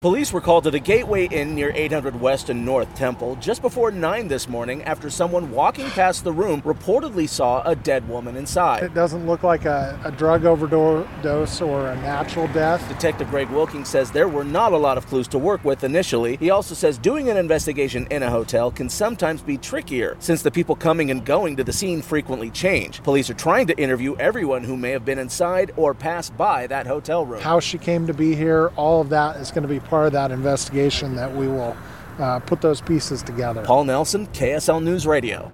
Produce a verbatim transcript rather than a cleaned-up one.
Police were called to the Gateway Inn near eight hundred West and North Temple just before nine this morning after someone walking past the room reportedly saw a dead woman inside. It doesn't look like a, a drug overdose or a natural death. Detective Greg Wilking says there were not a lot of clues to work with initially. He also says doing an investigation in a hotel can sometimes be trickier since the people coming and going to the scene frequently change. Police are trying to interview everyone who may have been inside or passed by that hotel room. How she came to be here, all of that is going to be part of that investigation that we will uh, put those pieces together. Paul Nelson, K S L News Radio.